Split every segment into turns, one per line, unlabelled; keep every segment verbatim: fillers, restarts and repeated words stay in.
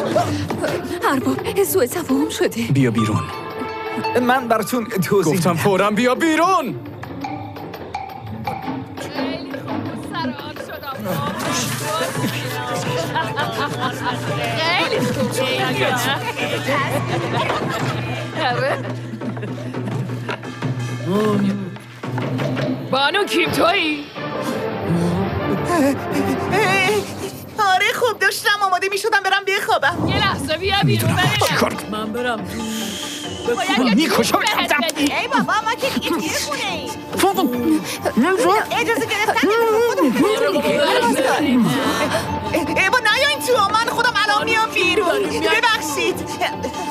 ارباب سوء تفاهم شده.
بیا بیرون.
من براتون توضیح
گفتم فوراً بیا بیرون.
خیلی خوبه. بانو کیم تویی؟
آره خوب داشتم آماده می شدم برم بخوابم.
یه لحظه بیا بیرون بریم.
من برم.
میکشم.
ای بابا ما که دیگه توی خونه ایم. اجازه گرفتن ای با نیاین تو، من خودم الان میام بیرون. ببخشید.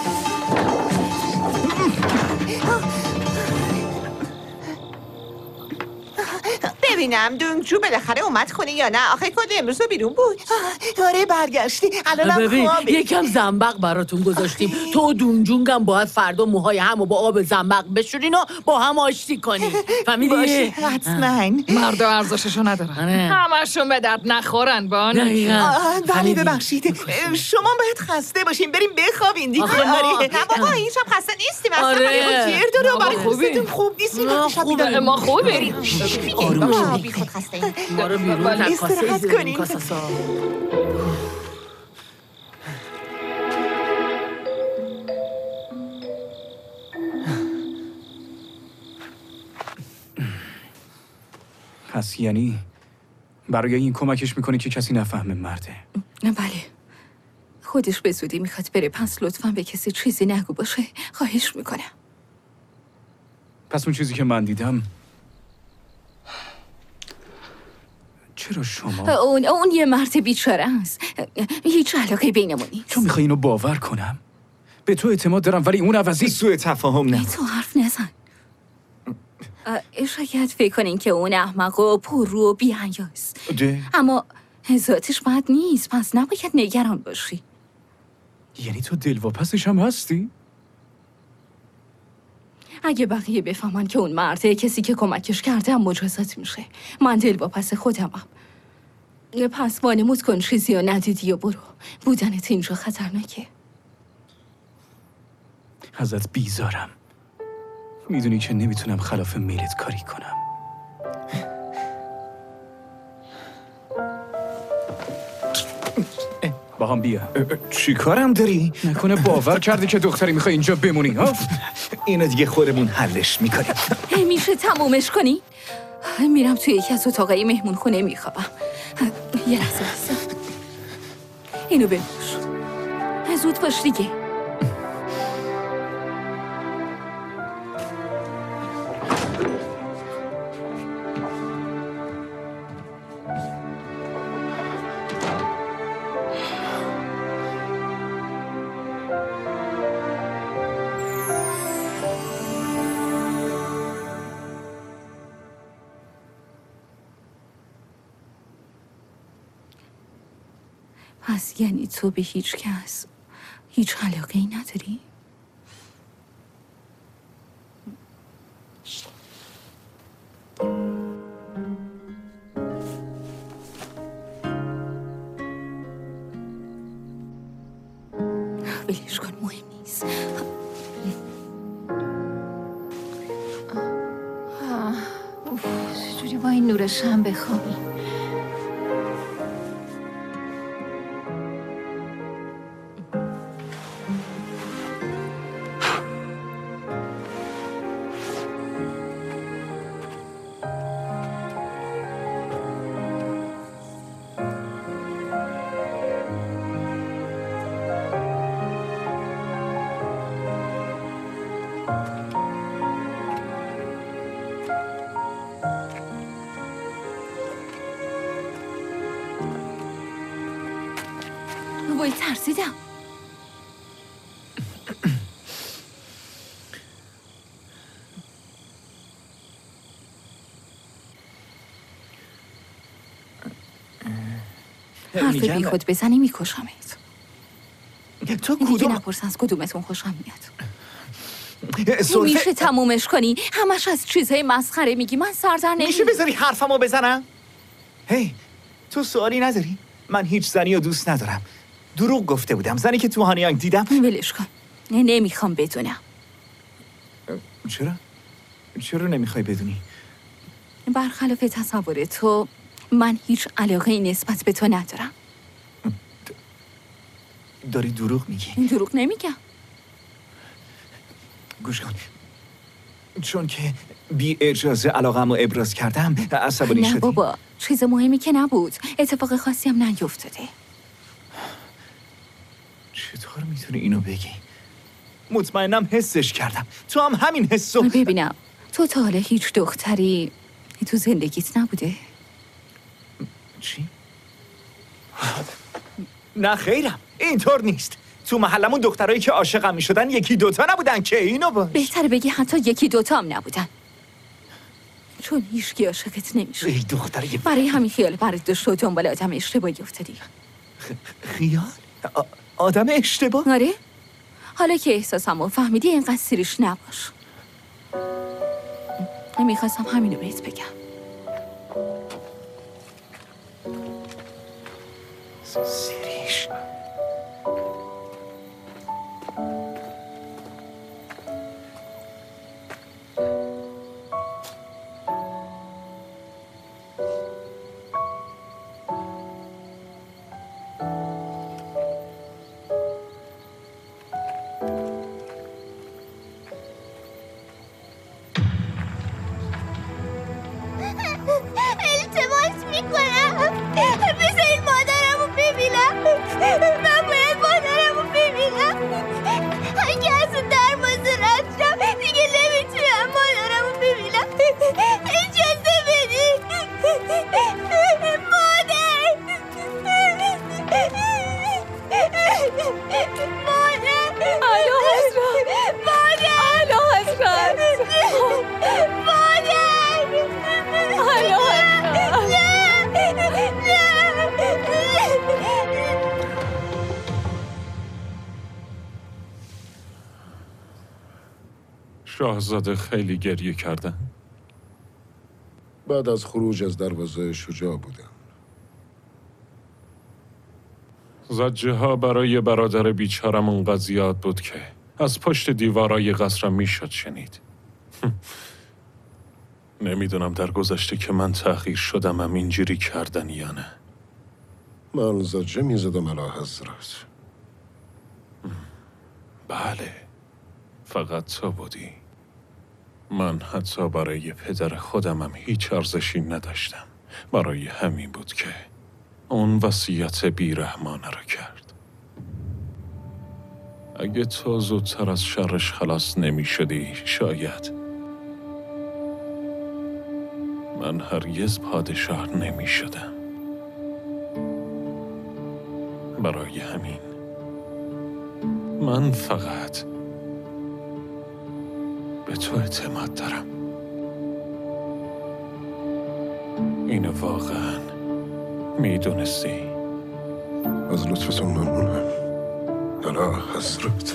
ببینم دونگجو بالاخره اومد خونه یا نه؟ آخه کل امروز رو بیرون بود. آره برگشتی الانم
ببین
خوابه.
یکم زنبق براتون گذاشتیم. تو و دونجونگم باید فردا موهای همو با آب زنبق بشورین و با هم آشتی کنین. فهمیدی؟
باشه حتما.
مردا ارزششو ندارن. همشون به درد نخورن بانو.
بله ببخشید. شما باید خسته باشین بریم بخوابین دیگه. آره نه بابا این شب خسته نیستیم اصلا.
آره.
گیر داره و برای
خوبی.
دوستتون خوب نیستیم وقتی شب بیداریم.
ما خوبیم.
آروم بی خود خسته ایم.
ما رو بیرون
استراحت کنین.
پس یعنی برای این کمکش میکنی که کسی نفهمه مرده؟
بله خودش به زودی میخواد بره، پس لطفاً به کسی چیزی نگو باشه. خواهش میکنم.
پس اون چیزی که من دیدم چرا شما؟
اون اون یه مرد بیچاره است. هیچ علاقه بینمون نیست.
تو میخوای اینو باور کنم؟ به تو اعتماد دارم ولی اون عوضی
سوء تفاهم نه.
تو حرف نزن. شاید فکر کنین که اون احمق و پررو و بی‌حیاست. اما ذاتش بد نیست، پس نباید نگران باشی.
یعنی تو دلواپسش هم هستی؟
اگه بقیه بفهمن که اون مرده کسی که کمکش کرده هم مجازات میشه. من دلواپس خودمم. پس وانمود کن چیزی رو ندیدی و برو. بودنت اینجا خطرناکه.
ازت بیزارم. میدونی که نمیتونم خلاف میلت کاری کنم. با هم بیا.
چی کارم داری؟
نکنه باور کردی که دختری میخوای اینجا بمونی ها؟
اینو دیگه خودمون حلش میکنیم.
میشه تمومش کنی؟ میرم توی یکی از اتاقای مهمون خونه میخوابم. یه لحظه بسه. اینو بنوش. زود باش دیگه. پس یعنی تو به هیچ کس هیچ علاقه ای نداری؟ ولش کن مهم نیست. چجوری با این نور شم بخوابی؟ وای ترسیدم. حرف بی خود بزنی میکشمت.
تو
دیگه
کدوم؟
نپرس از کدومتون خوشم میاد.
سلطه
میشه تمومش کنی؟ همش از چیزهای مسخره میگی، من سردر نمیگی.
میشه بذاری حرفمو بزنم؟ هی تو سوالی نداری؟ من هیچ زنی رو دوست ندارم. دروغ گفته بودم. زنی که تو هانیانگ دیدم.
ولش کن. نه نمیخوام بدونم.
چرا؟ چرا نمیخوای بدونی؟
برخلاف تصور تو من هیچ علاقه نسبت به تو ندارم.
داری دروغ میگی.
این دروغ نمیگم.
گوش کن. چون که بی اجازه علاقه‌مو ابراز کردم عصبانی شدی؟
نه بابا، چیز مهمی که نبود. اتفاق خاصی هم نیفتاده.
چطور میتونی اینو بگی؟ مطمئنم حسش کردم. تو هم همین حسو.
ببینم تو تا حالا هیچ دختری تو زندگیت نبوده؟
چی؟ نه خیرم، اینطور نیست. تو محلمون دخترایی که عاشقم میشدن یکی دوتا نبودن که اینو باش.
بهتره بگی حتی یکی دوتا هم نبودن، چون هیچکی عاشقت نمیشه.
ای دختر یه
برای همین خیال برات داشت و دنبال آدم اشتباهی افتادی.
خیال؟ آ- آدم اشتباه؟
آره؟ حالا که احساسمو فهمیدی اینقدر سیریش نباش. میخواستم همینو بهت بگم.
سیریش
التماس میکنم بذارید مادرمو ببینم. من باید مادرمو ببینم. اگه از اون دروازه رد شم دیگه نمیتونم مادرمو ببینم. اجازه بدید. مادر مادر
الو حضرت.
مادر
الو حضرت.
مادر
الو حضرت.
شاهزاده خیلی گریه کردن.
بعد از خروج از دروازه شجاع بودن.
زجه ها برای برادر بیچارمون قضیات بود که از پشت دیوارای قصرم میشد شنید. نمیدونم در گذشته که من تأخیر شدمم اینجوری کردن یا نه.
من زجه میزدم اعلی حضرت.
بله، فقط تو بودی. من حتی برای پدر خودمم هیچ ارزشی نداشتم. برای همین بود که اون وصیت بیرحمانه رو کرد. اگه تو زودتر از شرش خلاص نمی شدی شاید من هرگز پادشاه نمی شدم. برای همین من فقط به تو اعتماد دارم. اینو واقعا میدونستی؟
از لطفتون ممنونم اعلی حضرت.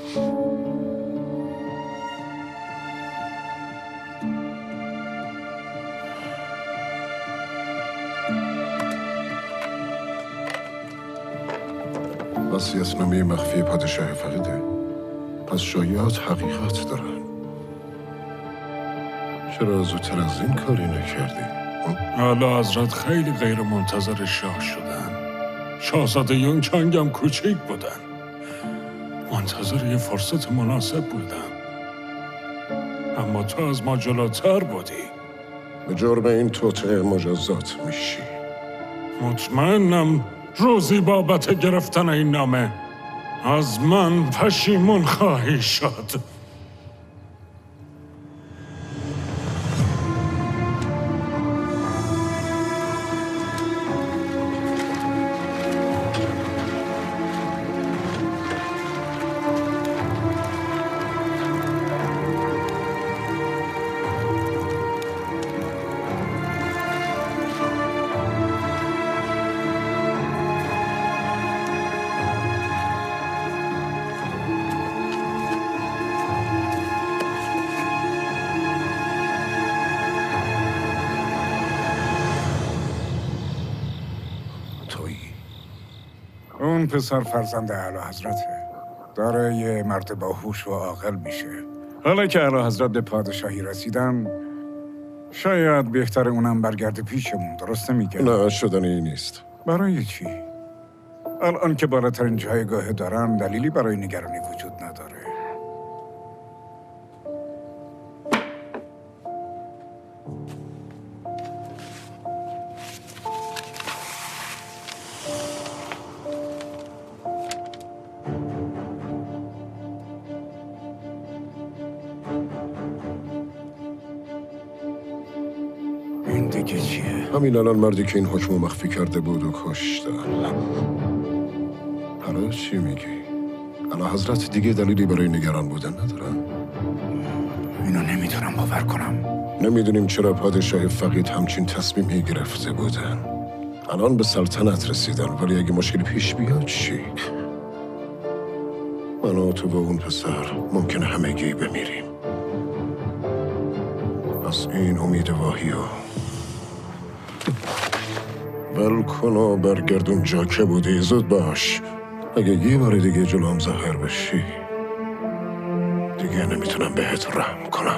وصیت‌نامه مخفی پادشاه فقیده. پس شایعات حقیقت دارن. چرا زودتر از این کاری نکردی؟
اعلی حضرت خیلی غیر منتظر شاه شدن. شاهزاده یون چنگ هم کوچیک بودن. منتظر یه فرصت مناسب بودن. اما تو از ما جلوتر بودی.
به جرم این توطئه مجازات میشی.
مطمئنم روزی بابت گرفتن این نامه از من پشیمون خواهی شد.
اون پسر فرزند اعلی حضرته. داره یه مرد باهوش و عاقل میشه. حالا که اعلی حضرت به پادشاهی رسیدن، شاید بهتر اونم برگرده پیشمون. درسته میگه؟
نه، شدنی نیست.
برای چی؟ الان که بالاترین جایگاه دارن، دلیلی برای نگرانی وجود نداره. این دیگه چیه؟
همین الان مردی که این حکم مخفی کرده بود و کشتن. حالا چی میگی؟ اعلی حضرت دیگه دلیلی برای نگران بودن ندارن؟
اینو نمیتونم باور کنم.
نمیدونیم چرا پادشاه فقید همچین تصمیمی گرفته بودن. الان به سلطنت رسیدن، ولی اگه مشکلی پیش بیاد چی؟ من و تو و اون پسر ممکنه همگی بمیریم. پس این امید واهی و ول کن و برگردون جا که بودی. زود باش. اگه یه بار دیگه جلوم ظاهر بشی دیگه نمیتونم بهت رحم کنم.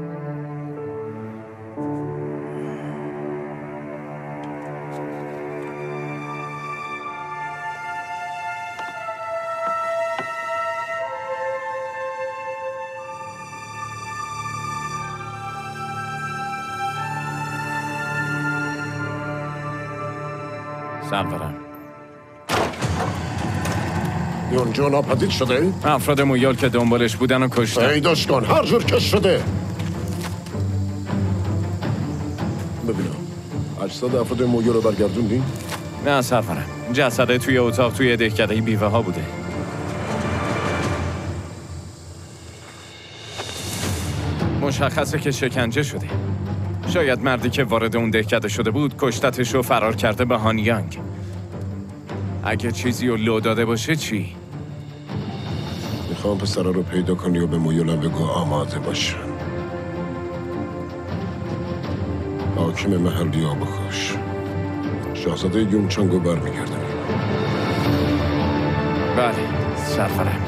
سرورم
یونجا ناپدید شده؟
افراد مویال که دنبالش بودن و کشتن.
پیداش کن هر جور که شده. ببینم اجساد افراد مویال رو برگردوندی؟
نه سرورم، جسده توی اتاق توی دهکده بیوه ها بوده. مشخصه که شکنجه شده. شاید مردی که وارد اون دهکده شده بود کشتتش و فرار کرده به هانیانگ. اگه چیزی رو لو داده باشه چی؟
میخوام پسرا رو پیدا کنی و به مویولم بگو آماده باشن. حاکم محلی ها بکش. شاهزاده یونچانگو برمیگردن.
بله سرورم.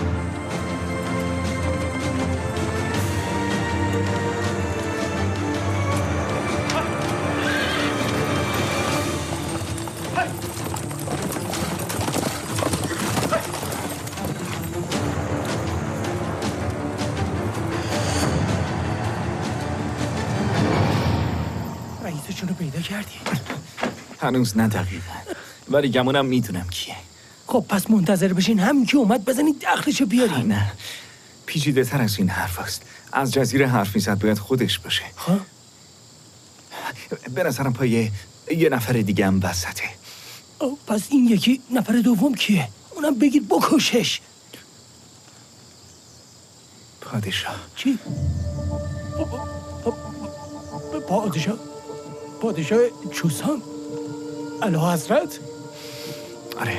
رئیسشون رو پیدا کردی؟ هنوز نه دقیقا، ولی گمونم میدونم کیه.
خب پس منتظر بشین، همین که اومد بزنید دخلشو بیارین.
نه، پیچیده تر از این حرف هست. از جزیره حرف میزد، باید خودش باشه.
ها؟
به نظرم پای یه نفر دیگه هم وسطه.
پس این یکی نفر دوم کیه؟ اونم بگید بکشش.
پادشاه.
چی؟ پادشاه؟ پادشاه چوسان؟ اعلی حضرت؟
آره.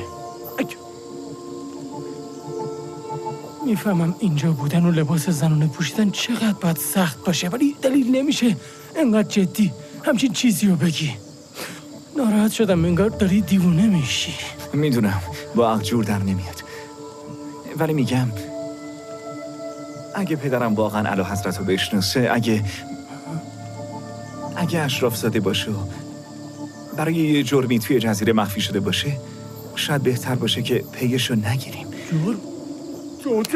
میفهمم اینجا بودن و لباس زنانه پوشیدن چقدر باید سخت باشه، ولی دلیل نمیشه انقدر جدی همچین چیزی رو بگی. ناراحت شدم، انگار داری دیوونه میشی.
میدونم با عقل جور در نمیاد، ولی میگم اگه پدرم واقعا اعلی حضرت رو بشناسه، اگه اگه اشراف زاده باشه و برای یه جرمی توی جزیره مخفی شده باشه، شاید بهتر باشه که پیش رو نگیریم.
جرم؟ توته؟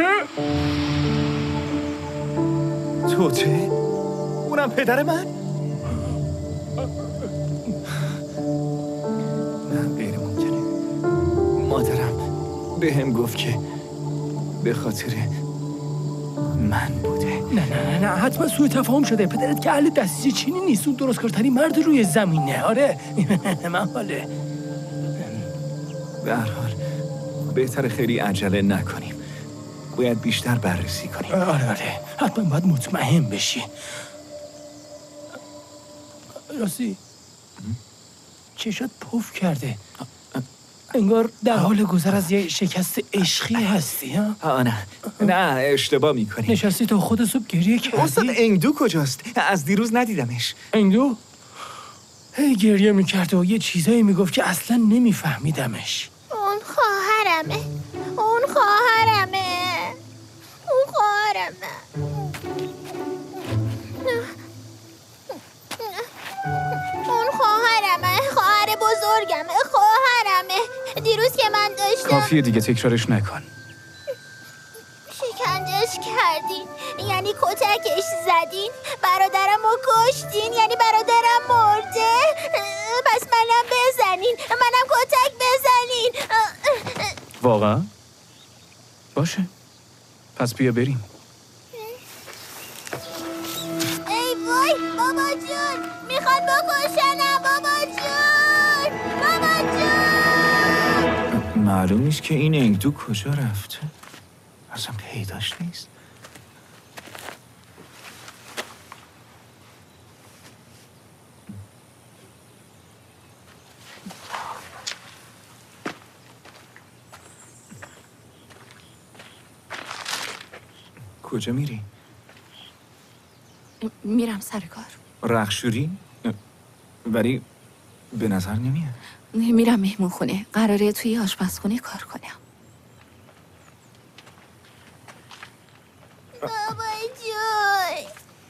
توته؟ اونم پدر من؟ نه، غیر ممکنه. مادرم به هم گفت که به خاطر من بوده.
نه نه نه نه حتما سوء تفاهم شده. پدرت که اهل دستیچه چینی نیست، اون درست کارترین مرد روی زمینه. آره من حاله.
به هر حال بهتر خیلی عجله نکنیم، باید بیشتر بررسی کنیم.
آره آره حتما باید مطمئن بشی. راستی چشات پف کرده، انگار در حال گذر از یه شکست عشقی هستی. ها؟
آه نه نه اشتباه میکنی.
نشستی تا خود صبح گریه کردی؟
استاد انگدو کجاست؟ از دیروز ندیدمش.
انگدو؟ هی گریه میکرد و یه چیزایی میگفت که اصلا نمیفهمیدمش.
اون خواهر خواهرمه. اون خواهرمه. اون خواهرمه. اون خواهرمه. خواهر بزرگمه. خواهرمه. دیروز که من داشتم
کافیه دیگه، تکرارش نکن.
شکنجش کردین، یعنی کتکش زدین، برادرم رو کشتین، یعنی برادرم مرده. پس منم بزنین، منم کتک بزنین.
واقعا؟ باشه، پس بیا بریم.
ای وای بابا جون، میخواد بکشنم. بابا جون، بابا جون.
معلوم نیست که این انگدو کجا رفته. اصلا پیداش نیست. کجا میری؟
میرم سر کار.
رخشوری؟ ولی به نظر نمیاد.
میرم مهمون خونه. قراره توی آشپزخونه کار کنم.
بابا جون.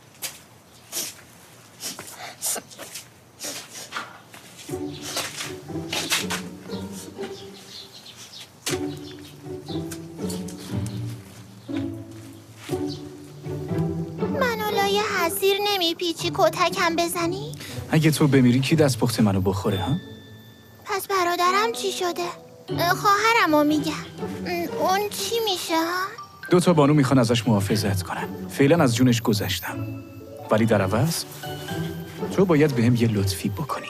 منو لای حسیر نمیپیچی کتکم بزنی؟
اگه تو بمیری کی دست پخت منو بخوره ها؟
پس برادرم چی شده؟ خواهرمو میگم. اون چی میشه ها؟
دو تا بانو میخوان ازش محافظت کنن. فعلا از جونش گذشتم، ولی در عوض تو باید بهم یه لطفی بکنی.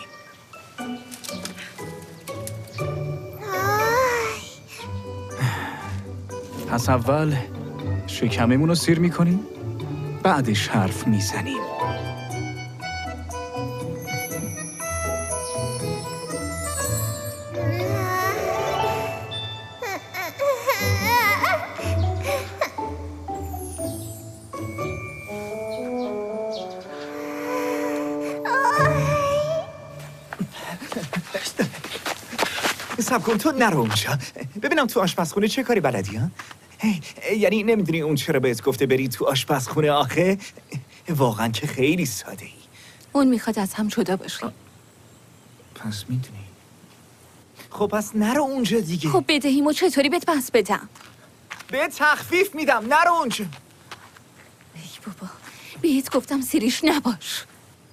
پس اول شکممون رو سیر میکنیم، بعدش حرف میزنیم.
سب کن، تو نرو اونجا. ببینم تو آشپزخونه چه کاری بلدی ها؟ یعنی نمیدونی اون چرا بهت گفته بری تو آشپزخونه آخه؟ واقعا که خیلی ساده ای.
اون میخواد از هم جدا بشه.
پس میدونی. خب پس نرو اونجا دیگه.
خب بدهیمو چطوری بهت بس بدم؟
به تخفیف میدم، نرو اونجا.
ای بابا، بهت گفتم سیریش نباش.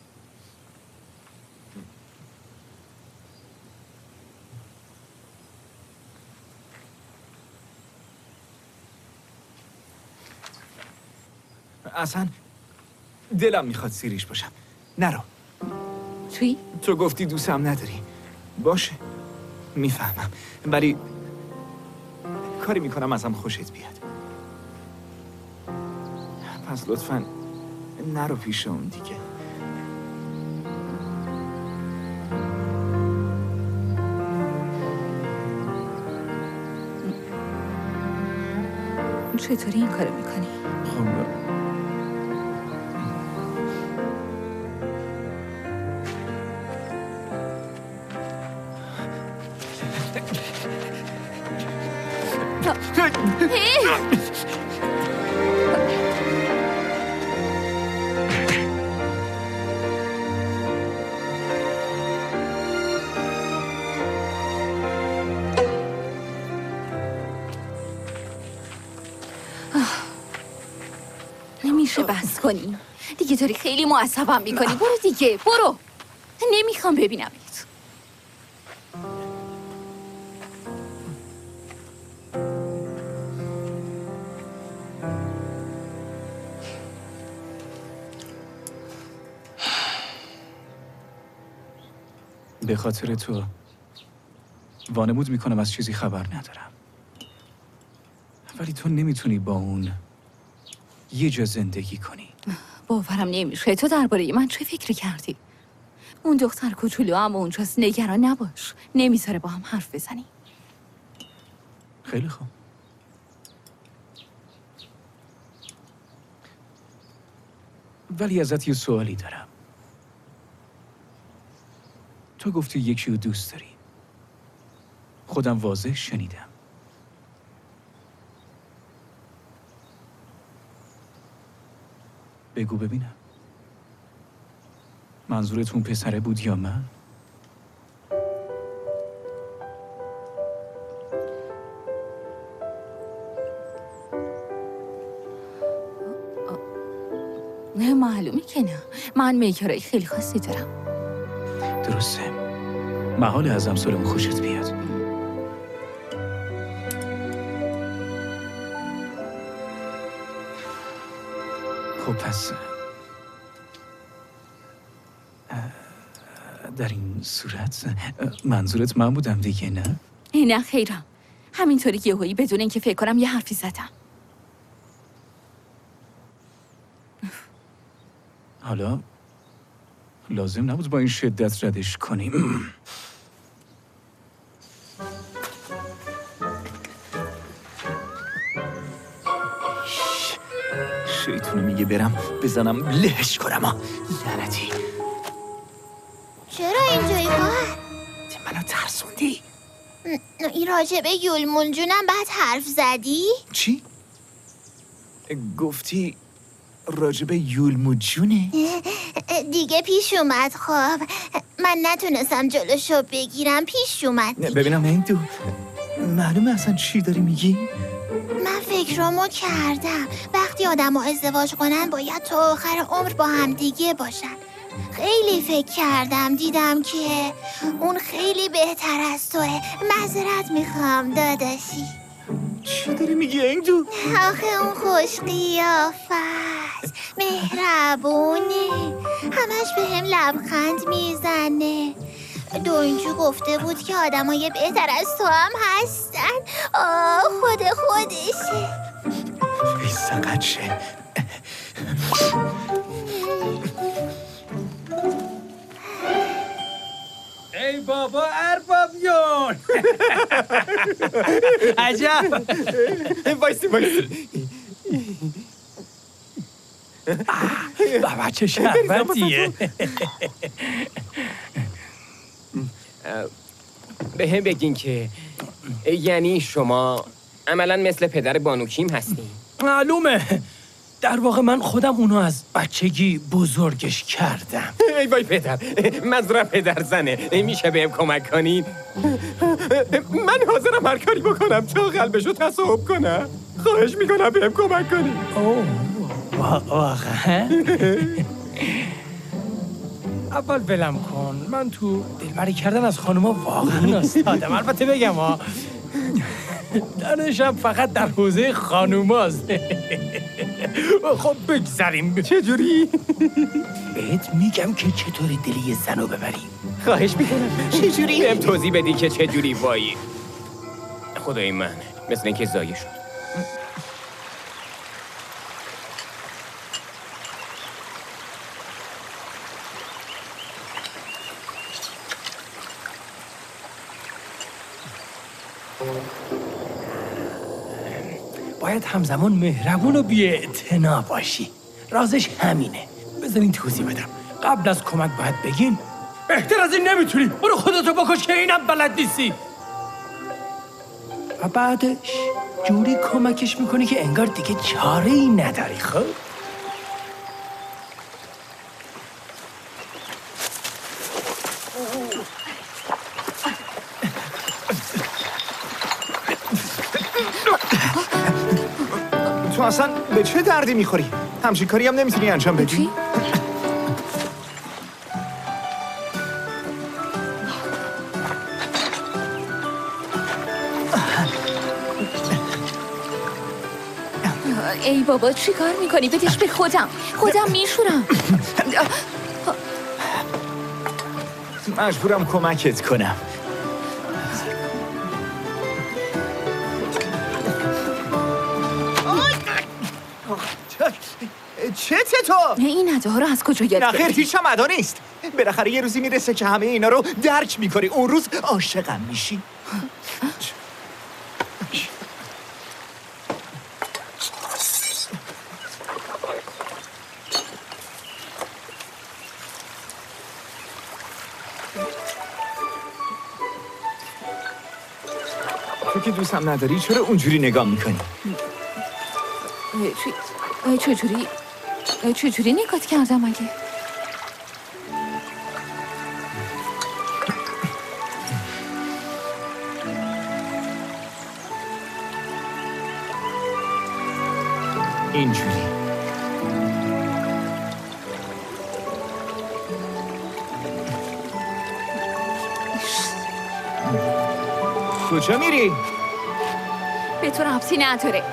اصلا دلم میخواد سیریش باشم. نرو.
چی؟
تو گفتی دوستم نداری. باشه، میفهمم، ولی کاری میکنم ازم خوشت بیاد. پس لطفاً نرو پیش اون دیگه.
چطوری این کارو میکنی؟
خب
نمیشه بس کنی دیگه، داری خیلی معصبم میکنی. برو دیگه، برو. نمیخوام ببینمت.
به خاطر تو وانمود میکنم از چیزی خبر ندارم، ولی تو نمیتونی با اون یه جا زندگی کنی.
باورم نمیشه. تو درباره من چه فکری کردی؟ اون دختر کوچولو هم اونجاست. نگران نباش، نمیذاره با هم حرف بزنی.
خیلی خوب. ولی ازت یه سوالی دارم. تو گفتی یکی رو دوست داری. خودم واضح شنیدم. بگو ببینم، منظورتون پسره بود یا من؟
نه معلومه که نه. من میکرای خیلی خاصی دارم.
درسته، محال از امثالمون خوشت بیاد. خب پس در این صورت منظورت من بودم دیگه، نه؟
نه خیرم، همینطوری یهویی بدون اینکه فکر کنم یه حرفی زدم.
حالا لازم نبود با این شدت ردش کنیم.
شیطونه میگه برم بزنم لهش کنم ها. لعنتی.
چرا اینجایی خواهر؟
منو ترسوندی.
این راجبه یولمون جونم بعد حرف زدی؟
چی؟ گفتی راجبه یولمون جونه؟
دیگه پیش اومد. خب من نتونستم جلوشو بگیرم، پیش اومد دیگه.
ببینم هندو، معلومه اصلا چی داری میگی؟
من فکرامو کردم وقتی آدم ها ازدواج کنن باید تا آخر عمر با هم دیگه باشن. خیلی فکر کردم دیدم که اون خیلی بهتر از توه. معذرت میخوام داداشی.
چی داری میگی هندو؟
آخه اون خوش قیافه است، مهربونه، همش به هم لبخند میزنه. دونجو گفته بود که آدمای بهتر از تو هم هستن. آه خود خودشه.
ای سقدشه.
ای بابا اربابیون. عجب.
وایسی وایسی.
بابا چه شربتیه.
به هم بگین که یعنی شما عملا مثل پدر بانوکیم هستین؟
معلومه. در واقع من خودم اونو از بچگی بزرگش کردم.
ای وای پدر، منظورم پدر زنه. میشه بهم کمک کنین؟ من حاضرم هر کاری بکنم تا قلبشو تصاحب کنم. خواهش میکنم بهم کمک کنین.
اوه واقعا؟ اول بلم کن، من تو دلبری کردن از خانوما واقعا استادم. البته بگم ها دانشم فقط در حوزه خانوماست. خب بگذاریم.
چجوری؟
بهت میگم که چطوری دلی یه زنو ببریم.
خواهش میکنم. چجوری؟ بهم توضیح بدی که چجوری. وایی خدای من، مثل اینکه زایه شد.
باید همزمان مهربون و بی‌اعتنا باشی. رازش همینه. بذارین توضیح بدم. قبل از کمک باید بگین بهتر از این نمیتونی، برو خودتو بکش که اینم بلد نیستی. و بعدش جوری کمکش میکنی که انگار دیگه چاره ای نداری. خب
تو اصلا به چه دردی میخوری؟ همچین کاری هم نمیتونی انجام بدی؟
چی؟ ای بابا چی کار میکنی؟ بدیش به خودم. خودم میشورم.
مجبورم کمکت کنم. چته تو؟
این ادا رو از کجا یاد
نه خیر،
گرفتی؟
هیچ هم ادا نیست. بالاخره یه روزی میرسه که همه اینا رو درک میکنی. اون روز عاشقم میشی. تو که دوستم نداری چرا اونجوری نگاه میکنی؟
چی؟ چجوری؟ چجوری نگات کردم اگه؟
اینجوری. کجا میری؟
به تو ربطی نداره.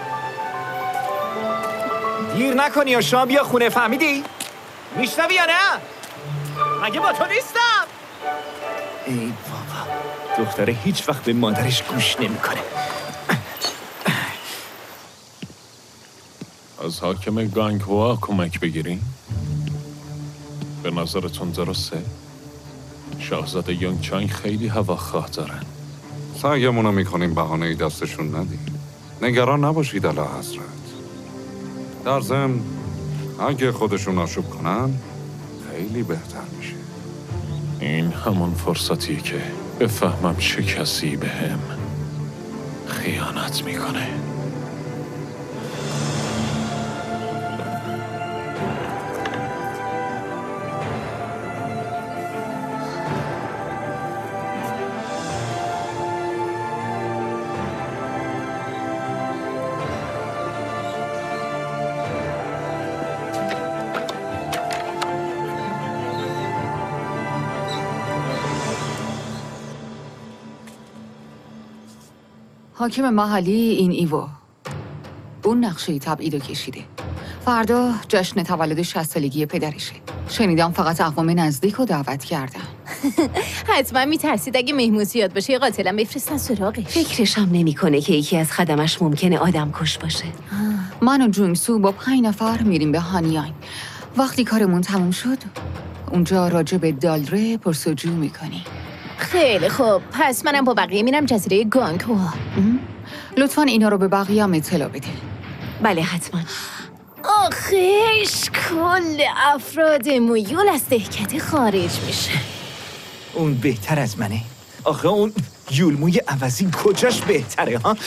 دیر نکنی یا شام بیا خونه، فهمیدی؟ میشنوی یا نه؟ مگه با تو نیستم؟ ای بابا، دختره هیچ وقت به مادرش گوش نمیکنه.
از حاکم گانگوا کمک بگیریم؟ به نظرتون درسته؟ شاهزاده یونگ چانگ خیلی هواخواه دارن.
سعیمونو میکنیم بهانه دستشون ندیم. نگران نباشید اعلی حضرت. در ضمن اگه خودشون آشوب کنن خیلی بهتر میشه.
این همون فرصتیه که بفهمم چه کسی به هم خیانت میکنه.
حاکم محلی این ایوو اون نقشه تبعیدو کشیده. فردا جشن تولد شصت سالگی پدرشه. شنیدم فقط اقوام نزدیک رو دعوت کردن.
حتما میترسید اگه مهمون زیاد باشه یه قاتلم بفرستن سراغش.
فکرش هم نمیکنه که یکی از خدمش ممکنه آدم کش باشه.
من و جونگسو با پنج نفر میریم به هانیانگ. وقتی کارمون تموم شد اونجا راجع به دالره پرسجو میکنی.
خیلی خوب، پس منم با بقیه میرم جزیره گانگوا.
لطفاً اینا رو به بقیه هم اطلاع بده.
بله حتما.
آخیش کل افراد مویول از دهکده خارج میشه.
اون بهتر از منه. آخه اون یولموی عوضی کجاش بهتره ها؟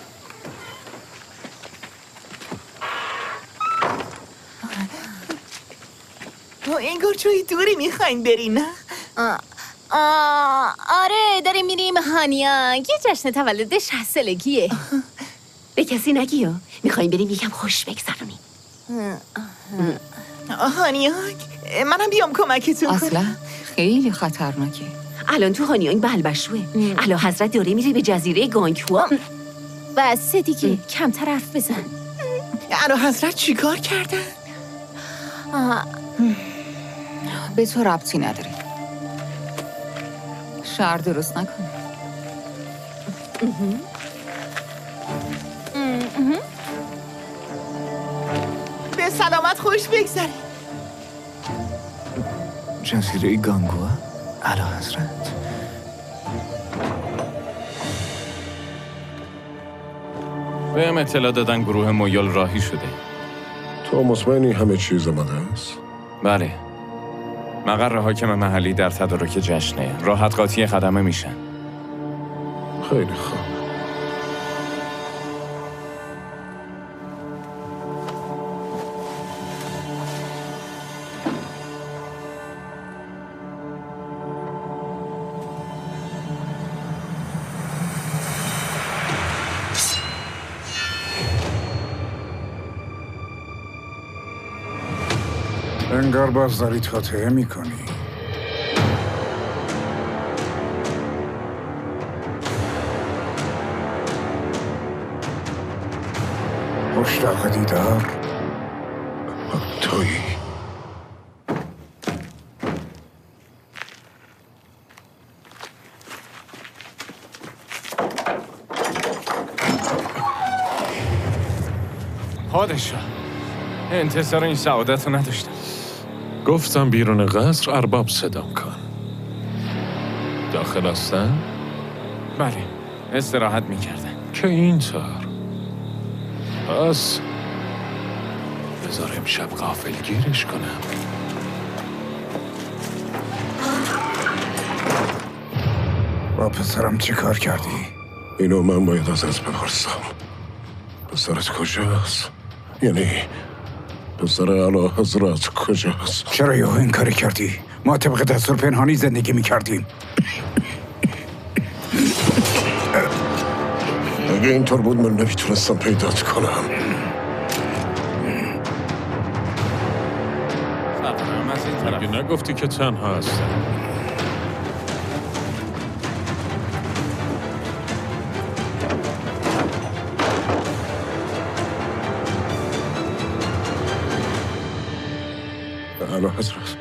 انگار جایی دوری میخواین برین نه؟
آه. آه، آره داریم میریم هانیانگ. یه جشن تولد شصت سالگیه.
به کسی نگی ها. میخواییم بریم یکم خوش بگذرونیم.
هانیانگ منم بیام کمکتون کنم.
اصلا خیلی خطرناکه.
الان تو هانیانگ بلبشوه. اعلی حضرت داره میره به جزیره گانگوا.
بس دیگه کمتر حرف بزن.
اعلی حضرت چیکار کردن؟
به تو ربطی نداره. شر درست نکن.
به سلامت خوش بگذره.
جزیره گانگوا؟ اعلی حضرت
بهم اطلاع دادن گروه مویول راهی شده.
تو مطمئنی همه چیز آماده است؟
بله. مقر حاکم محلی در تدارک جشنه. راحت قاطی خدمه میشن.
خیلی خوب.
انگار باز داری توطئه میکنی. مشتاق دیدار
تویی.
پادشاه، انتظار این سعادت رو نداشتم.
گفتم بیرون قصر ارباب صدام کن. داخل هستن؟
بله، استراحت میکردن.
که اینطور. پس بذار امشب غافل گیرش کنم.
با پسرم چی کار کردی؟
اینو من باید ازت بپرسم. پسرت کجاست؟ یعنی پسر اعلی حضرت کجاست؟
چرا یهو این کاری کردی؟ ما طبق دستور پنهانی زندگی میکردیم.
اگه اینطور بود من نمیتونستم پیدات کنم.
اگه نگفتی که تنها هستم.
اعلی حضرت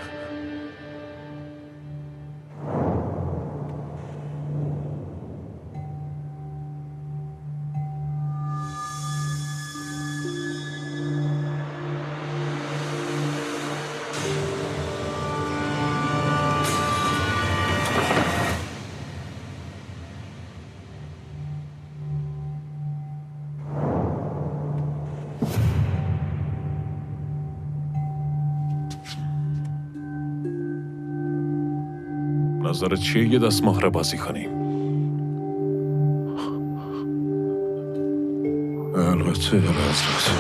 نظرت چیه یه دست مهره بازی کنیم؟
البته اعلی حضرت.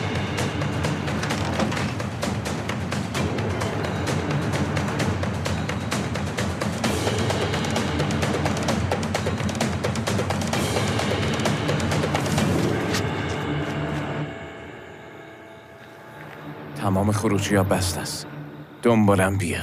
تمام خروجی ها بست است. دنبالم بیا.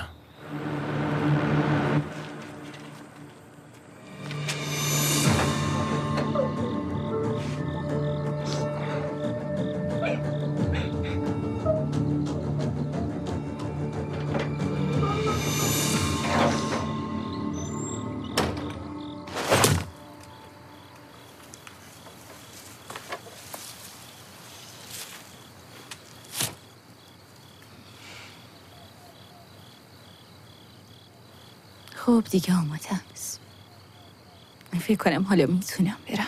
خب دیگه آماده است. فکر کنم حالا میتونم برم.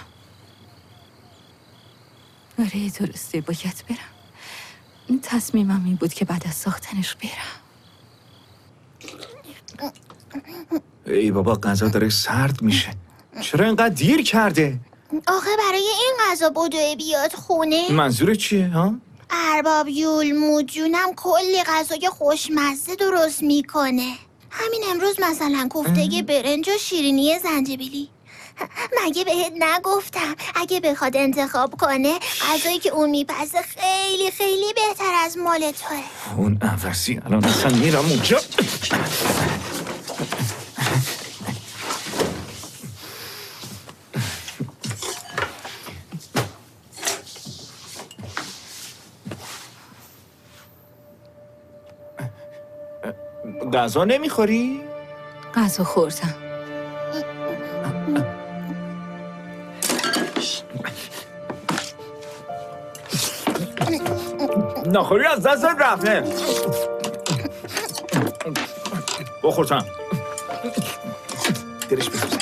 آره درسته باید برم. تصمیمم این بود که بعد از ساختنش برم.
ای بابا غذا داره سرد میشه. چرا اینقدر دیر کرده؟
آخه برای این غذا بدوه بیاد خونه.
منظور چیه ها؟
ارباب یولمود جونم کلی غذای خوشمزه درست میکنه. همین امروز مثلا کوفته برنج و شیرینی زنجبیلی. مگه بهت نگفتم اگه بخواد انتخاب کنه غذایی که اون میپزه خیلی خیلی بهتر از مال توه.
اون عوضی الان اصلا میرم اونجا. غذا نمیخوری؟
غذا خوردم.
نخوری از دست رفته. بخورتم. درش بسوزم.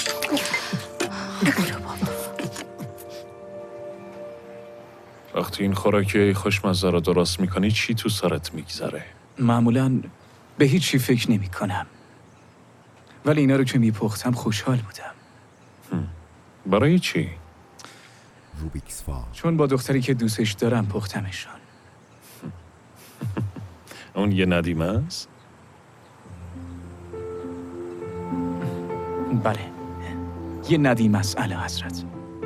وقتی این خوراکی خوشمزه رو درست میکنی چی تو سرت میگذره؟
معمولاً به هیچی فکر نمی کنم. ولی اینا رو که میپختم خوشحال بودم.
برای چی؟
چون با دختری که دوستش دارم پختمشان.
اون یه ندیمه است؟
بله یه ندیمه است اعلی حضرت.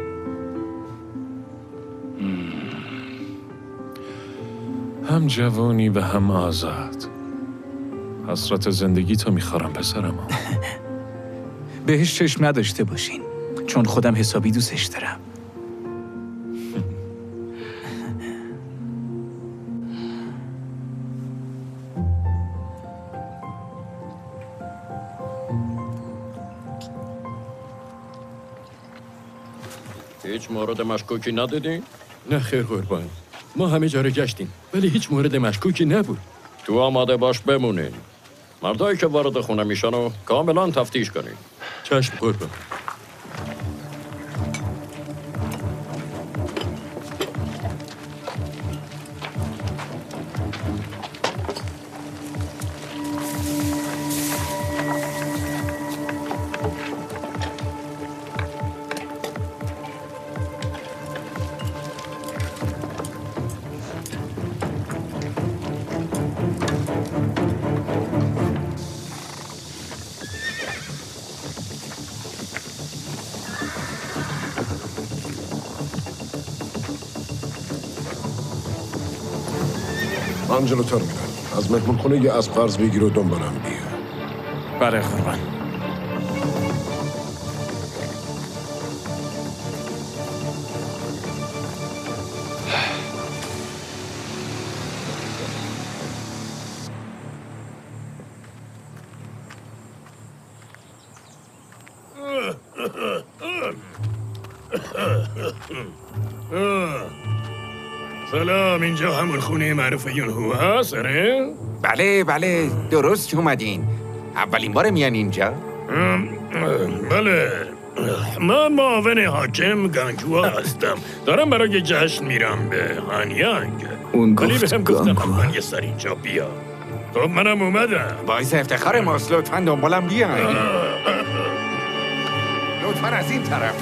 هم جوانی و هم آزاد. حسرت زندگی تو میخورم پسرم.
بهش چشم نداشته باشین چون خودم حسابی دوستش دارم.
هیچ مورد مشکوکی ندیدین؟ نه خیر قربان. ما همه جا رو گشتیم ولی هیچ مورد مشکوکی نبود. تو آماده باش بمونین. مردایی که وارد خونه میشن و کاملا تفتیش کنین. چشم قربان.
من جلوتر میرم. از مهمون خونه یه از قرض بگیر و دنبالم بیا.
برای قربان.
سلام، اینجا همون خونه معروف یونهو هست، آره؟
بله بله درست اومدین. اولین بار میان اینجا؟
بله، من معاون حاکم گانگوا هستم. دارم برای جشن میرم به هانیانگ.
اون
ولی
گفت
بهم گفتم
گانگوا.
من یه سر اینجا بیا. خب منم اومدم.
باعث افتخار ماست. لطفا دنبالم بیاین. لطفا از این طرف.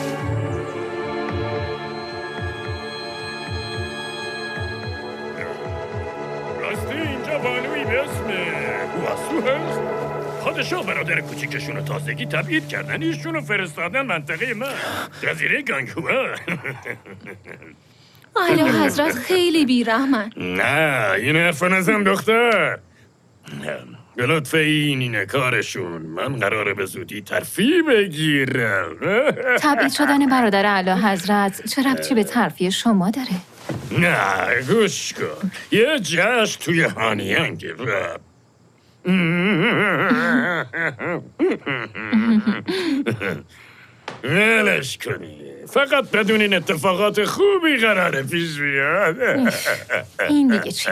راستی اینجا بانوی به اسم واسو هست؟ پادشاه برادر کوچیکشون رو تازگی تبعید کردن، ایشون رو فرستادن منطقه من، جزیره گانگوا.
اعلی حضرت خیلی بیرحمن.
نه این حرف نزن دختر. به لطف این اینه کارشون. من قراره به زودی ترفیع بگیرم.
تبعید شدن برادر اعلی حضرت چه ربطی به ترفیع شما داره؟
نه گوش کن، یه جشن توی هانیانگه و ولش کنی. فقط بدون این اتفاقات خوبی قراره پیش بیاد.
این دیگه چیه؟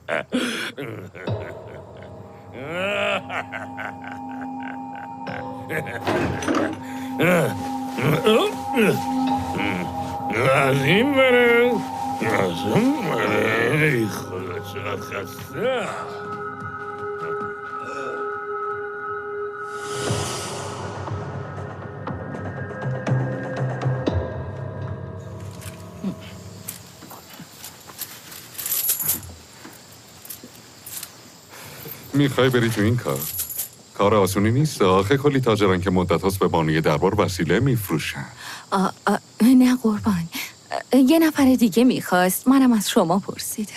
از این بره از اون بره. ای خدا چقدر خسته.
میخوای بری تو این کار؟ کار آسونی نیست. آخه کلی تاجران که مدت هاست به بانوی دربار وسیله میفروشن.
آ، آ، نه قربان، یه نفر دیگه میخواست، منم از شما پرسیدم.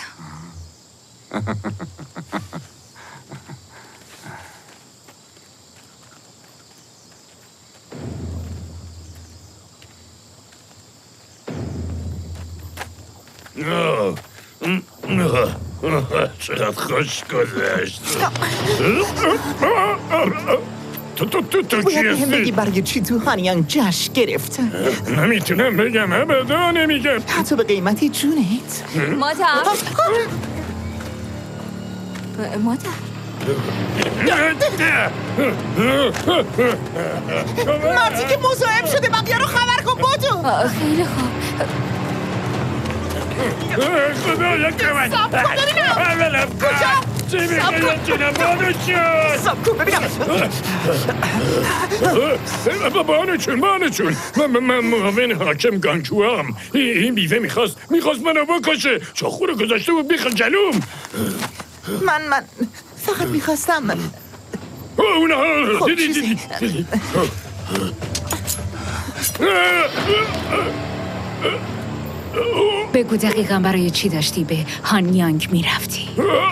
چقدر خوش گذشت. تو تو تو تو
باید
کی
بهم بگی
هستی؟
برای چی تو هانیانگ جشن گرفتن؟
نمیتونم بگم، ابدا نمیگم.
حتی به قیمت جونت.
مادر مادر
مارتی که مزاحم شده بقیه رو خبر کن بودو.
خیلی خوب.
خدا یک کمک.
سب کن ببینم. کجا؟
چی میگه جونم بانو چون؟
سب کن ببینم.
بانو چون بانو چون من من معاون حاکم گانگوام. این بیوه میخواست میخواست منو بکشه. چاخو رو گذاشته بود بیخ جلوم.
من من فقط میخواستم
اونها
خب
دیدی
چیزی
دیدی
بگو دقیقا برای چی داشتی به هانیانگ میرفتی؟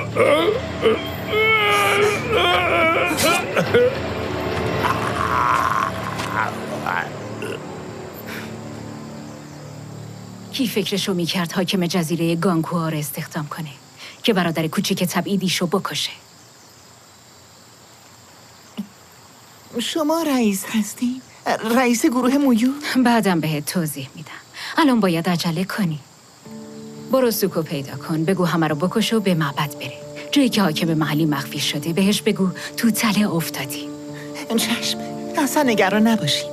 کی فکرشو میکرد حاکم جزیره گانگوا رو استخدام کنه که برادر کوچیک تبعیدیشو بکشه؟
شما رئیس هستین؟ رئیس گروه مویو؟
بعدم بهت توضیح میدم. الان باید عجله کنی. برو سوکو پیدا کن، بگو همه رو بکش و به معبد بره. جایی که حاکم محلی مخفی شده بهش بگو تو تله افتادی.
چشم، اصلا نگران نباشین.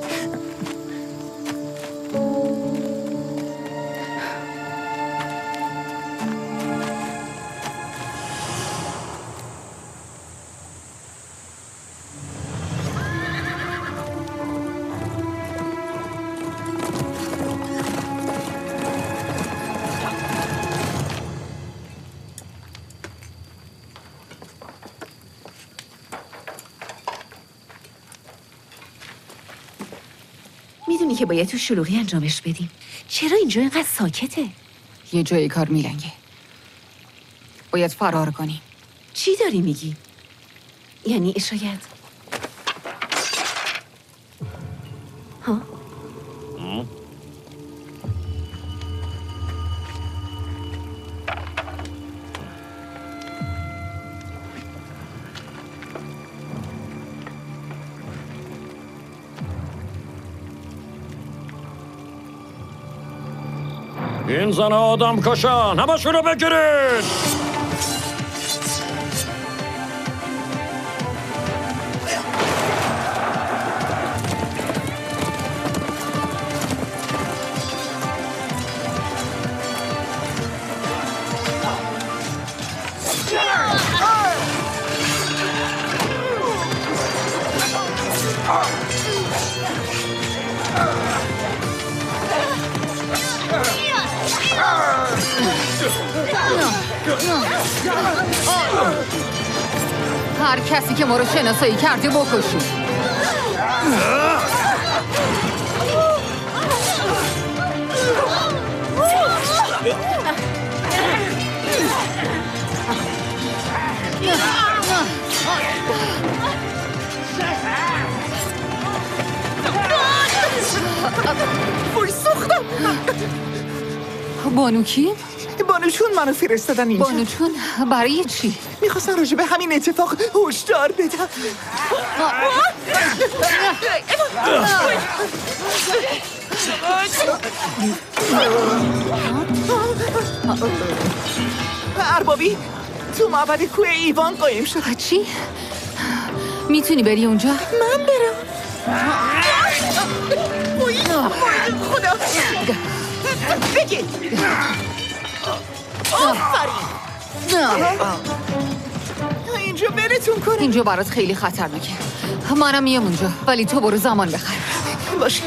میدونی که باید تو شلوغی انجامش بدیم. چرا اینجا اینقدر ساکته؟
یه جایی کار میلنگه. باید فرار کنیم.
چی داری میگی؟ یعنی شاید ها؟
این زن آدم کشن همشون رو بگیرید.
هر کسی که ما رو شناسایی کرده بکشید.
وای سوختم.
بانو کی؟
بانو چون منو فرستادن اینجا.
بانو چون برای چی؟
میخواستن راجع به همین اتفاق هشدار بدم. اربابی تو معبد کوه ایوان قایم شد.
چی؟ میتونی بری اونجا؟
من برم. وای خدا بگید. آفرین. اینجا براتون کنم.
اینجا برات خیلی خطرناکه. منم میام اونجا ولی تو برو زمان بخر.
باشه.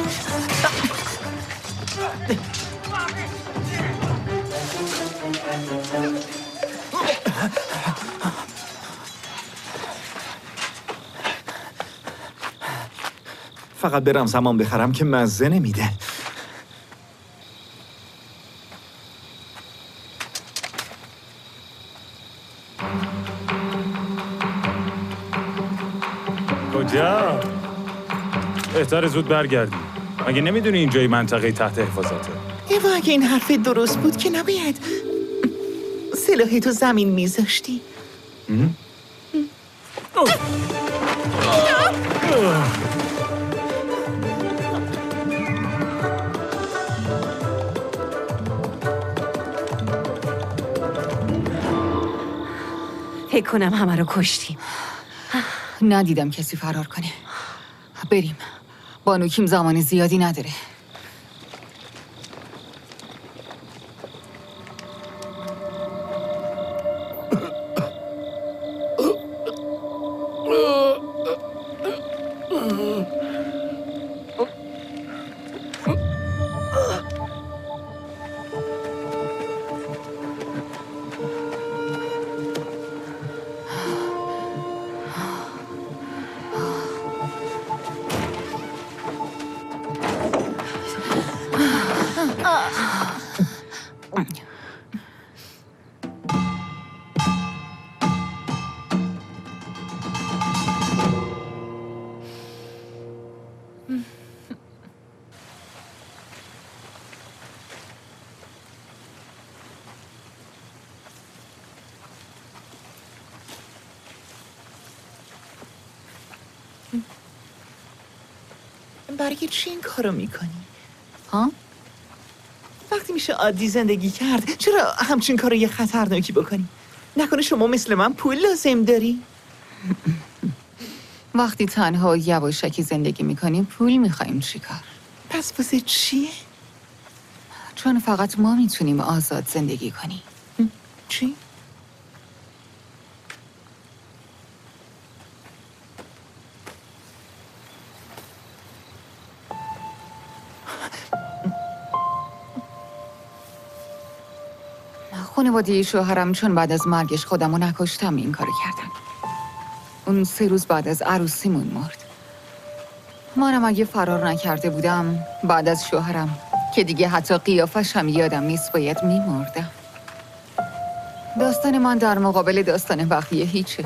فقط برم زمان بخرم که مزه نمیده.
کجا؟ بهتر زود برگردی. مگه نمیدونی اینجای منطقه تحت حفاظته؟
ایوا اگه این حرف درست بود که نباید سلاحی تو زمین میذاشتی.
فکر کنم همه رو کشتیم.
ندیدم کسی فرار کنه. بریم. بانو کیم زمان زیادی نداره.
برای چی این کارو میکنی؟
ها؟
وقتی میشه عادی زندگی کرد چرا همچین کارو یه خطرناکی بکنی؟ نکنه شما مثل من پول لازم داری؟
وقتی تنها یواشکی زندگی میکنیم پول میخوایم چیکار؟
پس واسه چیه؟
چون فقط ما میتونیم آزاد زندگی کنیم.
چی؟
خانواده شوهرم چون بعد از مرگش خودمو نکشتم این کارو کردن. اون سه روز بعد از عروسیمون مرد. منم اگه فرار نکرده بودم بعد از شوهرم که دیگه حتی قیافش هم یادم نیست باید میمردم. داستان من در مقابل داستان بقیه هیچه.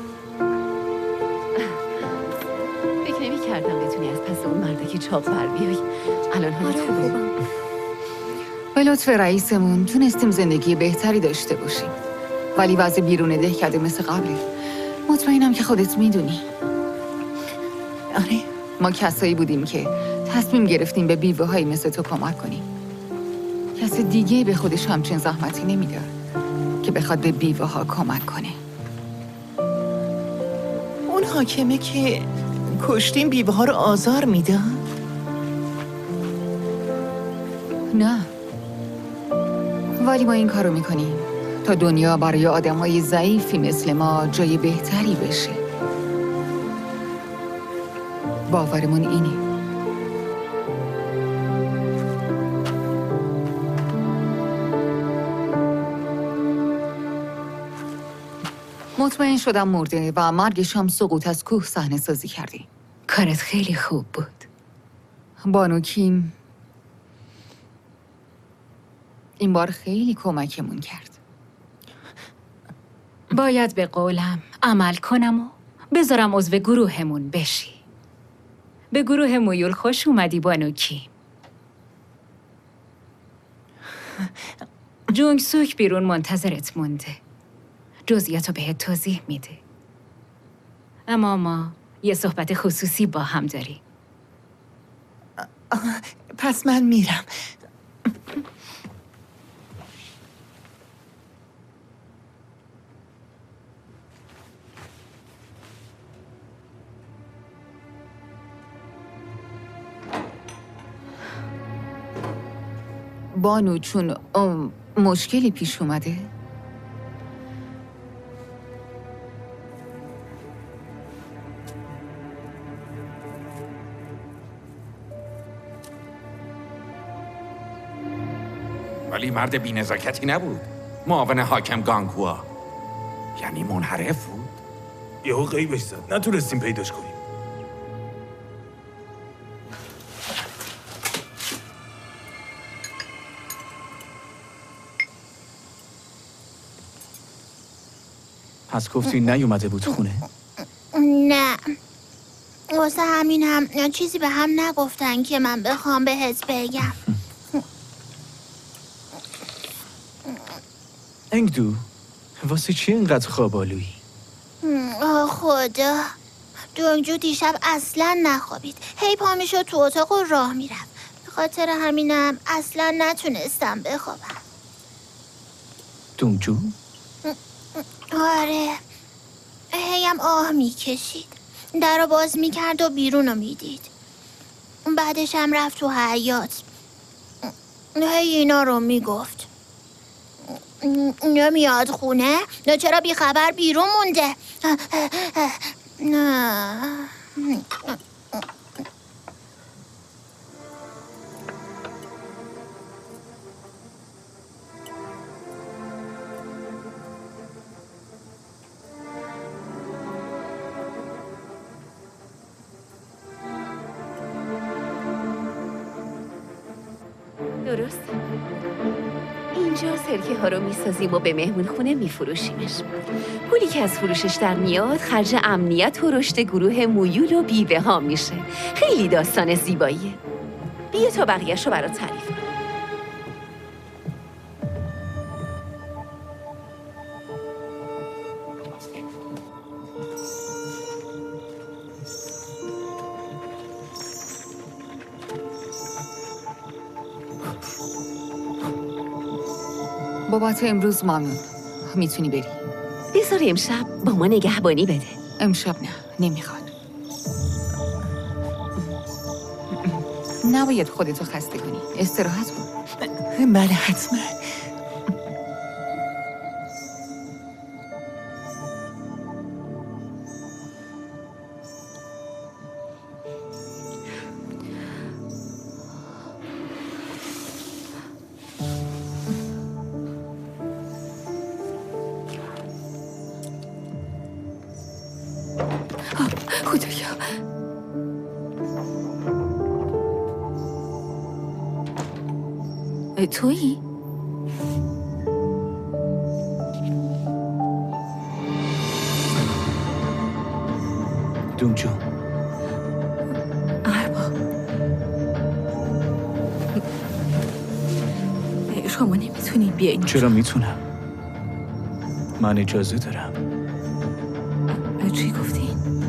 فکر نمی کردم بتونی از پس اون مردکی چاق بر بیای. الان حالت خوبه؟
به لطف رئیسمون تونستیم زندگی بهتری داشته باشیم. ولی وضع بیرون دهکده مثل قبله. مطمئنم که خودت میدونی. آره. ما کسایی بودیم که تصمیم گرفتیم به بیوه های مثل تو کمک کنیم. کس دیگه به خودش همچین زحمتی نمیده که بخواد به بیوه ها کمک کنه.
اون حاکمه که کشتیم بیوه ها رو آزار میده؟
نه. ولی ما این کارو میکنیم تا دنیا برای آدم های ضعیفی مثل ما جای بهتری بشه. باورمون اینه. مطمئن شدم مرده و مرگش هم سقوط از کوه صحنه سازی کردی. کارت خیلی خوب بود. بانو کیم این بار خیلی کمکمون کرد. باید به قولم عمل کنم و بذارم عضو گروهمون بشی. به گروه مویول خوش اومدی بانو کیم. جونگ سوک بیرون منتظرت مونده. جزئیاتو بهت توضیح میده. اما ما یه صحبت خصوصی با هم داریم.
پس من میرم.
بانو چون ام، مشکلی پیش اومده؟
ولی مرد بی‌نزاکتی نبود. معاون حاکم گانگوا. یعنی منحرف بود.
یهو غیبش زد. نتونستیم پیداش کنیم.
پس گفتی نیومده بود خونه؟
نه واسه همین هم چیزی به هم نگفتن که من بخوام بهت بگم.
انگدو واسه چی اینقدر خوابالویی؟
آه خدا دونگجو دیشب اصلا نخوابید. هی پا میشد تو اتاق و راه میرفت. به خاطر همینم اصلا نتونستم بخوابم.
دونگجو؟
آره هیم آه میکشید. در رو باز میکرد و بیرون رو میدید. بعدش هم رفت تو حیاط. هی اینا رو میگفت. نمیاد خونه؟ نه چرا بی خبر بیرون مونده؟ نه
درست. اینجا سرکه ها رو میسازیم و به مهمون خونه میفروشیمش. پولی که از فروشش در میاد خرج امنیت و رشد گروه مویول و بیوه ها میشه. خیلی داستان زیباییه. بیا تا بقیه‌شو برات تعریف کنم.
بابت امروز ممنون. میتونی بری.
بذار امشب با ما نگهبانی بده.
امشب نه نمیخواد. نباید خودتو خسته کنی. استراحت کن.
بله حتما.
خدایا تویی؟
دونجو
ارباب شما نمیتونید بیاین.
چرا میتونم؟ من اجازه دارم.
چی گفتین؟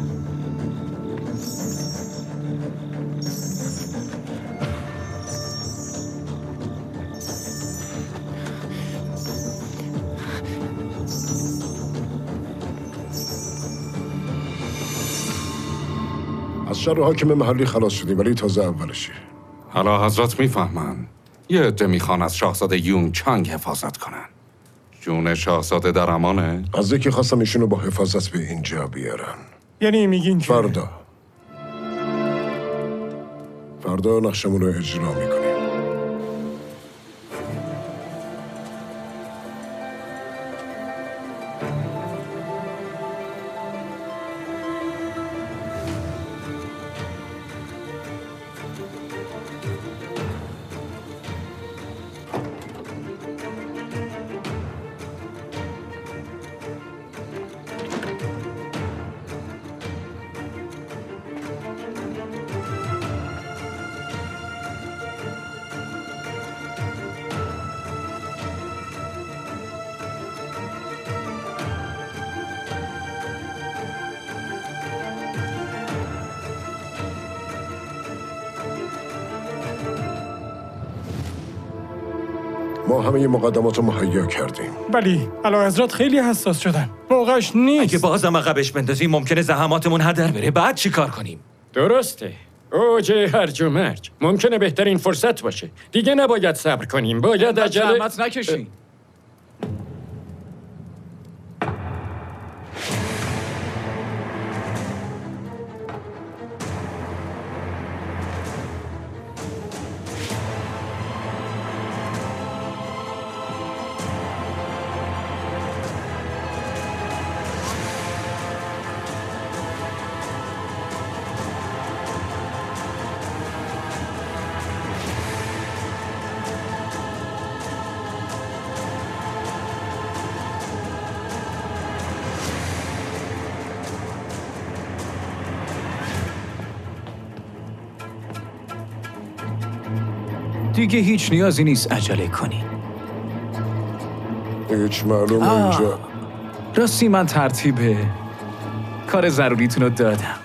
از شر حاکم محلی خلاص شدیم ولی تازه اولشه.
حالا حضرت میفهمن یه عده میخوان از شاهزاده یونگ چانگ حفاظت کنن. جون شاهزاده در امانه؟
از یکی خواستم ایشونو با حفاظت به اینجا بیارن.
یعنی میگین که
فردا فردا نقشمون رو اجرا میکنیم. ما همه مقدمات رو مهیا کردیم.
ولی اعلیحضرت خیلی حساس شدن. موقعش نیست.
اگه بازم عقبش بندازیم ممکنه زحماتمون هدر بره. بعد چی کار کنیم؟
درسته. اوج هرج و مرج ممکنه بهترین فرصت باشه. دیگه نباید صبر کنیم. باید عجله
زحمت نکشین. دیگه هیچ نیازی نیست عجله کنی.
هیچ معلومه اینجا.
راستی من ترتیب کار ضروریتون رو دادم.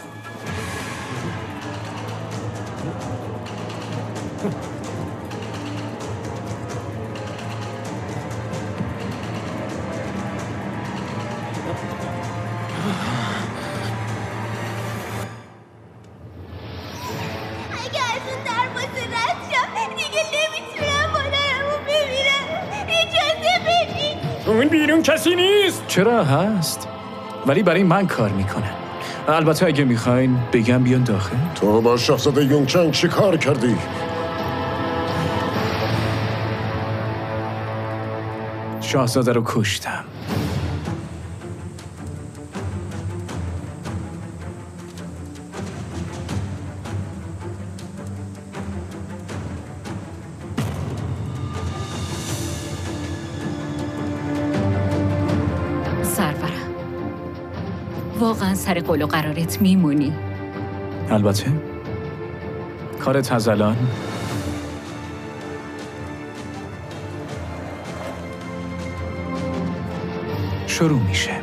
اون بیرون کسی نیست.
چرا هست؟ ولی برای من کار میکنن. البته اگه میخواین بگم بیان داخل.
تو با شاهزاده یونگ چنگ چی کار کردی؟
شاهزاده رو کشتم.
واقعا سر قول و قرارت میمونی؟
البته کارت از الان شروع میشه.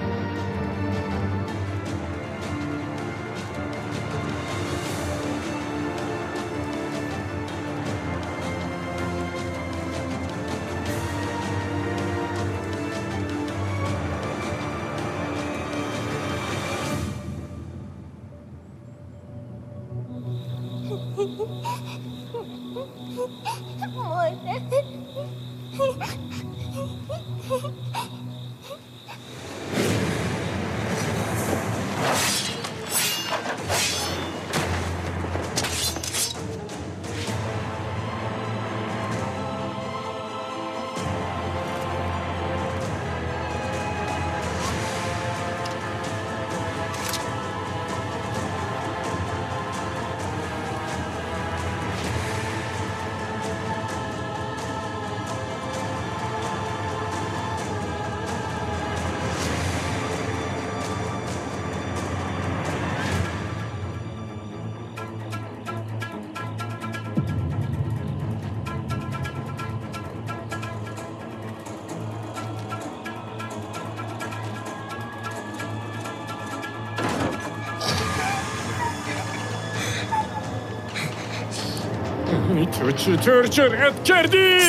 تو چطور جرأت کردی؟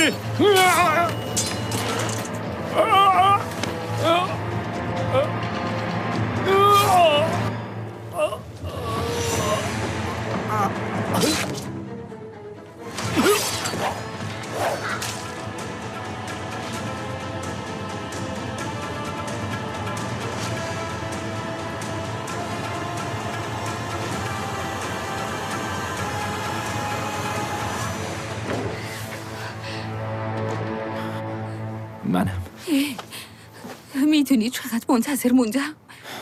منم.
میدونی چقدر منتظر موندم؟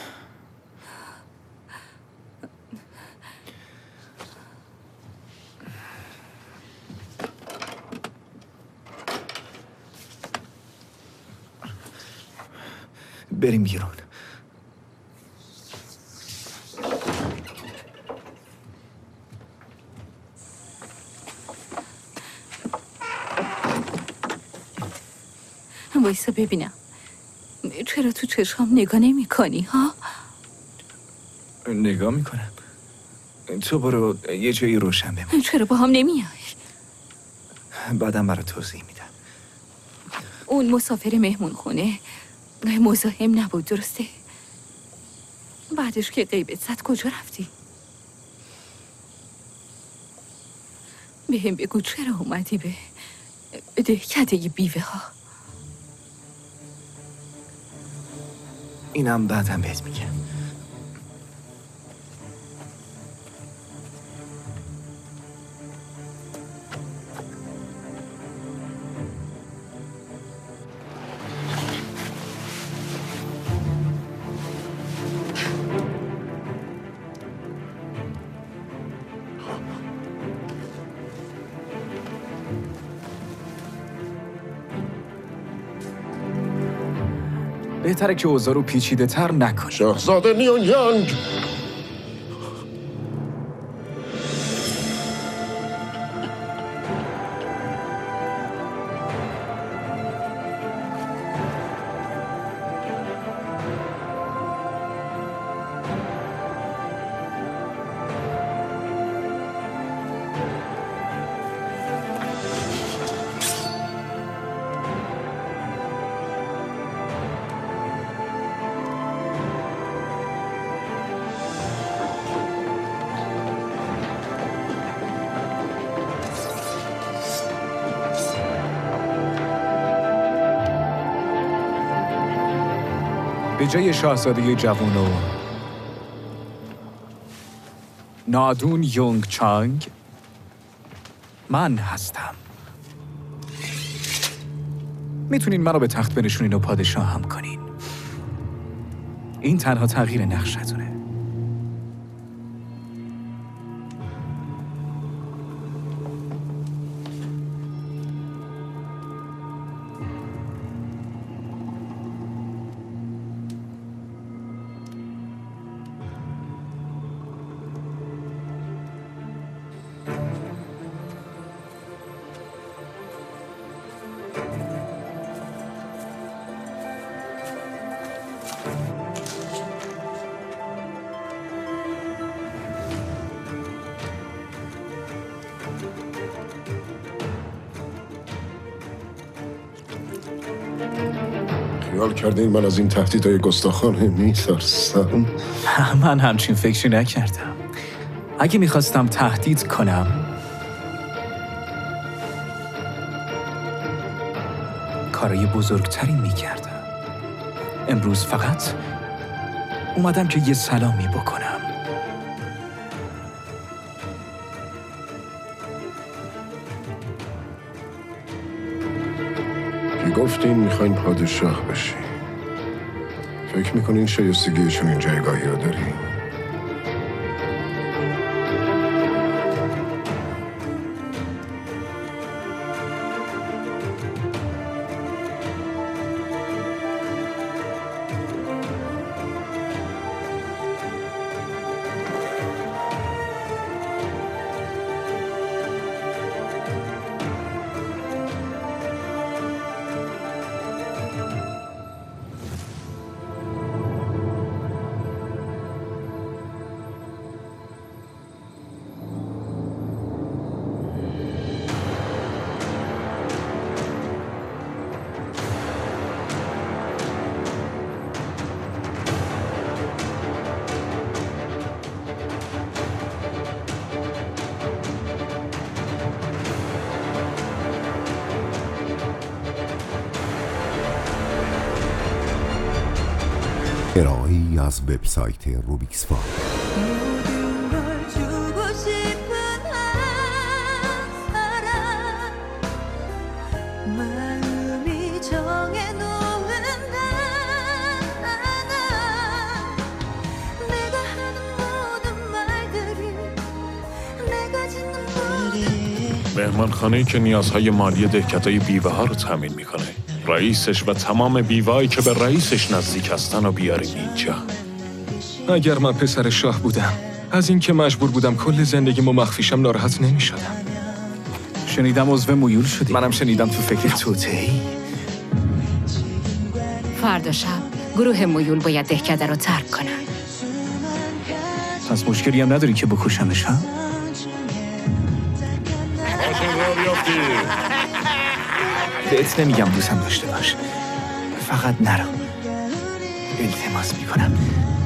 بریم بیرون.
وایسا ببینم. چرا تو چشم نگاه نمی کنی ها؟
نگاه میکنم. تو برو یه جایی روشن بمون.
چرا با هم نمیای؟
بعدم برای توضیح میدم.
اون مسافر مهمون خونه مزاحم نبود درسته؟ بعدش که غیبت زد کجا رفتی؟ به هم بگو چرا اومدی به دهکده بیوه ها؟
اینم بعدم بهت میگم.
بهتره که اوضاع رو پیچیده تر نکن.
شاهزاده نیون یانگ.
به جای شاهزاده جوان و نادون یونگ چانگ من هستم. میتونین منو به تخت بنشونین و پادشاه هم کنین. این تنها تغییر نقشتونه. خیال کردین من از این تهدیدهای گستاخانه میترسم؟ من همچین فکری نکردم. اگه میخواستم تهدید کنم کارای بزرگتری میکردم. امروز فقط اومدم که یه سلامی بکنم.
گفتین میخواین پادشاه بشین. فکر میکنین شایستگیشون این جایگاهی رو دارین؟
ارائه‌ای از وبسایت روبیکس فان.
مهمانخانه‌ای که نیازهای مالی دهکدای بیوه ها رو تامین میکنه. رئیسش و تمام بیوه‌هایی که به رئیسش نزدیک هستن و بیاریم اینجا.
اگر من پسر شاه بودم، از اینکه مجبور بودم کل زندگیمو مخفیشم ناراحت نمی‌شدم.
شنیدم عضو مویول شدی.
منم شنیدم تو فکر توته‌ای.
فردا شب گروه مویول باید دهکده رو ترک کنن.
پس مشکلی هم نداری که بکشمش ها؟
بهت نمیگم دوستم داشته باش، فقط نرو. التماس میکنم